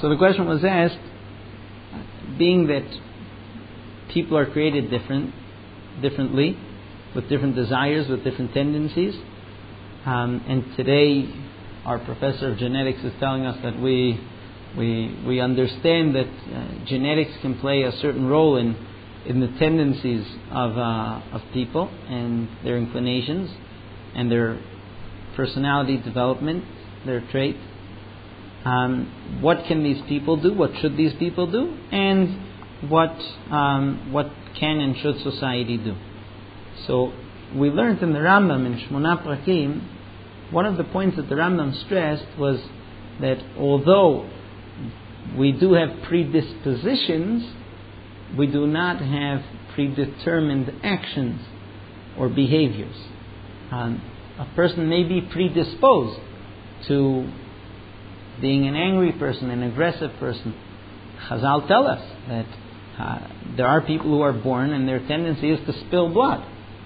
So the question was asked, being that people are created differently, with different desires, with different tendencies, and today our professor of genetics is telling us that we understand that genetics can play a certain role in the tendencies of people and their inclinations and their personality development, their trait. What can these people do? What should these people do? And what can and should society do? So we learned in the Rambam in Shmona Prakim, one of the points that the Rambam stressed was that although we do have predispositions, we do not have predetermined actions or behaviors. A person may be predisposed to being an angry person, an aggressive person. Chazal tell us that there are people who are born and their tendency is to spill blood.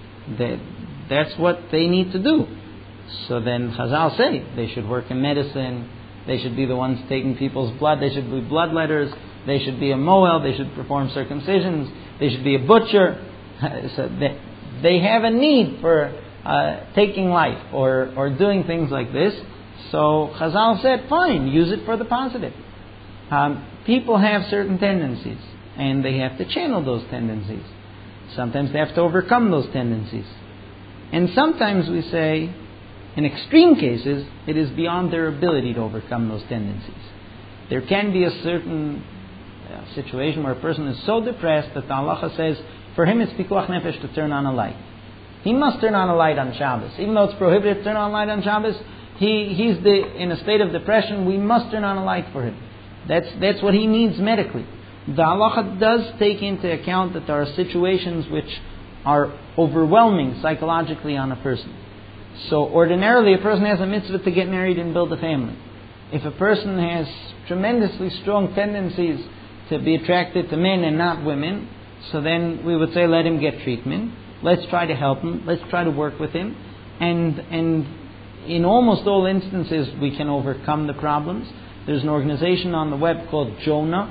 That's what they need to do. So then Chazal say they should work in medicine, they should be the ones taking people's blood, they should be bloodletters, they should be a moel, they should perform circumcisions, they should be a butcher. So they have a need for taking life or doing things like this. So Chazal said, fine, use it for the positive. People have certain tendencies, and they have to channel those tendencies. Sometimes they have to overcome those tendencies. And sometimes we say, in extreme cases, it is beyond their ability to overcome those tendencies. There can be a certain situation where a person is so depressed that the halacha says, for him it's pikuach nefesh to turn on a light. He must turn on a light on Shabbos. Even though it's prohibited to turn on a light on Shabbos, he's in a state of depression, we must turn on a light for him. That's what he needs medically. The halacha does take into account that there are situations which are overwhelming psychologically on a person. So ordinarily a person has a mitzvah to get married and build a family. If a person has tremendously strong tendencies to be attracted to men and not women, so then we would say let him get treatment. Let's try to help him. Let's try to work with him. And in almost all instances we can overcome the problems. There's an organization on the web called Jonah,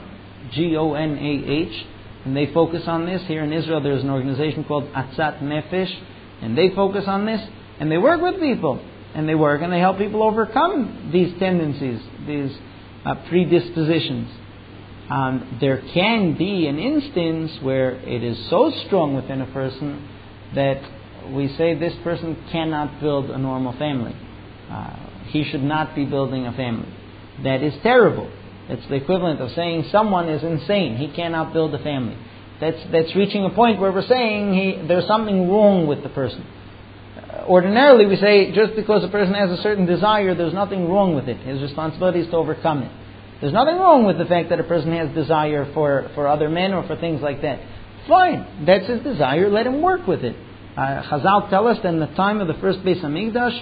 Gonah, and they focus on this. Here in Israel there's an organization called Atzat Nefesh, and they focus on this, and they work with people, and they help people overcome these tendencies, these predispositions. There can be an instance where it is so strong within a person that we say this person cannot build a normal family. He should not be building a family. That is terrible. It's the equivalent of saying someone is insane. He cannot build a family. That's reaching a point where we're saying there's something wrong with the person. Ordinarily we say just because a person has a certain desire, there's nothing wrong with it. His responsibility is to overcome it. There's nothing wrong with the fact that a person has desire for other men or for things like that. Fine, that's his desire, let him work with it. Chazal tell us that in the time of the first Beis Hamikdash,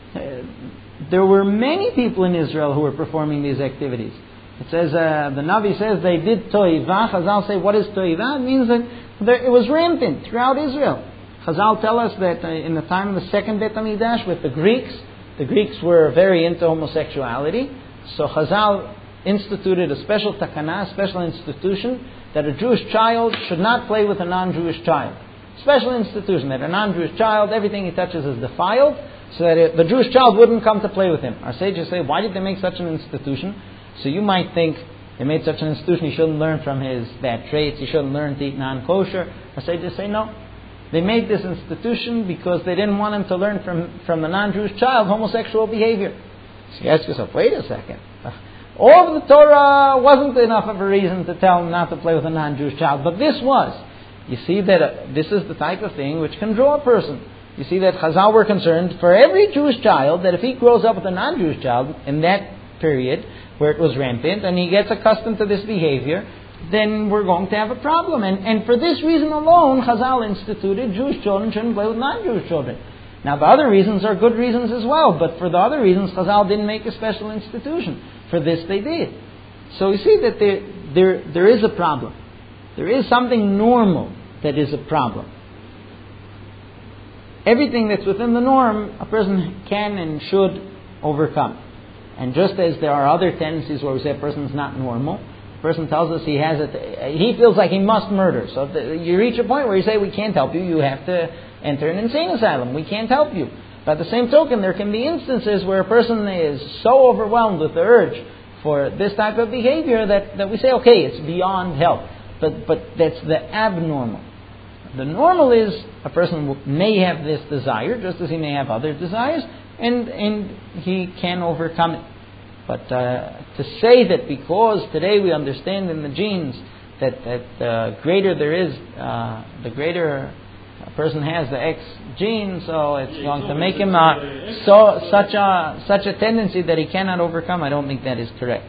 there were many people in Israel who were performing these activities. It says, the Navi says they did toivah. Chazal say, what is toivah? It means that it was rampant throughout Israel. Chazal tell us that in the time of the second Beit HaMikdash with the Greeks were very into homosexuality. So Chazal instituted a special takana, a special institution, that a Jewish child should not play with a non-Jewish child. Special institution, that a non-Jewish child, everything he touches is defiled, so that the Jewish child wouldn't come to play with him. Our sages say, why did they make such an institution? So you might think, they made such an institution, he shouldn't learn from his bad traits, he shouldn't learn to eat non-kosher. Our sages say, no. They made this institution because they didn't want him to learn from the non-Jewish child homosexual behavior. So you ask yourself, wait a second. All of the Torah wasn't enough of a reason to tell him not to play with a non-Jewish child, but this was. You see that this is the type of thing which can draw a person. You see that Chazal were concerned for every Jewish child that if he grows up with a non-Jewish child in that period where it was rampant and he gets accustomed to this behavior, then we're going to have a problem. And for this reason alone, Chazal instituted Jewish children shouldn't play with non-Jewish children. Now the other reasons are good reasons as well, but for the other reasons Chazal didn't make a special institution. For this they did. So you see that there is a problem. There is something normal that is a problem. Everything that's within the norm, a person can and should overcome. And just as there are other tendencies where we say a person's not normal, the person tells us he has it, he feels like he must murder. So you reach a point where you say, we can't help you, you have to enter an insane asylum, we can't help you. By the same token, there can be instances where a person is so overwhelmed with the urge for this type of behavior that we say, okay, it's beyond help. But that's the abnormal. The normal is a person may have this desire, just as he may have other desires, and he can overcome it. But to say that because today we understand in the genes that the greater there is, the greater a person has the X gene, so it's going to make him such a tendency that he cannot overcome, I don't think that is correct.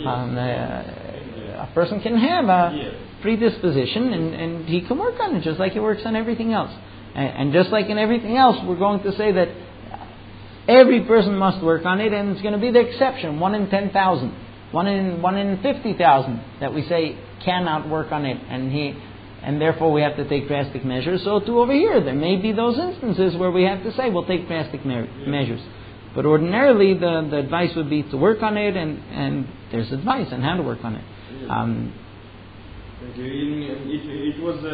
A person can have a predisposition and he can work on it just like he works on everything else. And just like in everything else, we're going to say that every person must work on it, and it's going to be the exception, 1 in 10,000, 1 in 50,000 that we say cannot work on it, and therefore we have to take drastic measures. So too over here, there may be those instances where we have to say we'll take drastic measures. But ordinarily the advice would be to work on it, and there's advice on how to work on it. It was